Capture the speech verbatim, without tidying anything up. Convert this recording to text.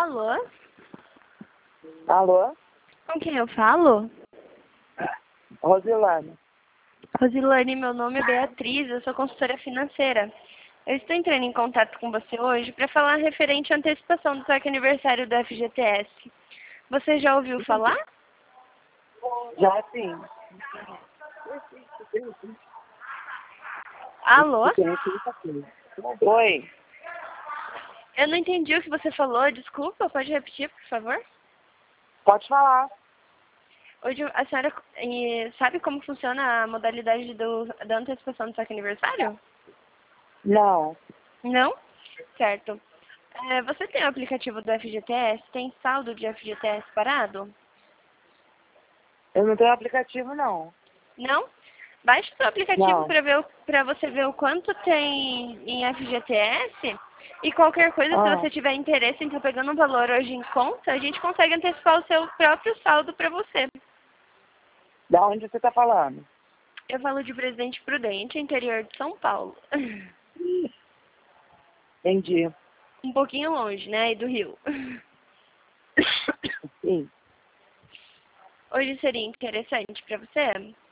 Alô? Alô? Com quem eu falo? Rosilane. Rosilane, meu nome é Beatriz, eu sou consultora financeira. Eu estou entrando em contato com você hoje para falar referente à antecipação do saque aniversário do F G T S. Você já ouviu falar? Já sim. Alô? Oi. Eu não entendi o que você falou, desculpa, pode repetir, por favor? Pode falar. Hoje a senhora eh, sabe como funciona a modalidade do, da antecipação do saque aniversário? Não. Não? Certo. É, você tem o aplicativo do F G T S? Tem saldo de F G T S parado? Eu não tenho aplicativo, não. Não? Baixe o seu aplicativo Não. para ver para você ver o quanto tem em F G T S e qualquer coisa, se Ah, você tiver interesse em estar pegando um valor hoje em conta, a gente consegue antecipar o seu próprio saldo para você. da onde você está falando? Eu falo de Presidente Prudente, interior de São Paulo. Entendi. Um pouquinho longe, né? E do Rio. Sim. Hoje seria interessante para você?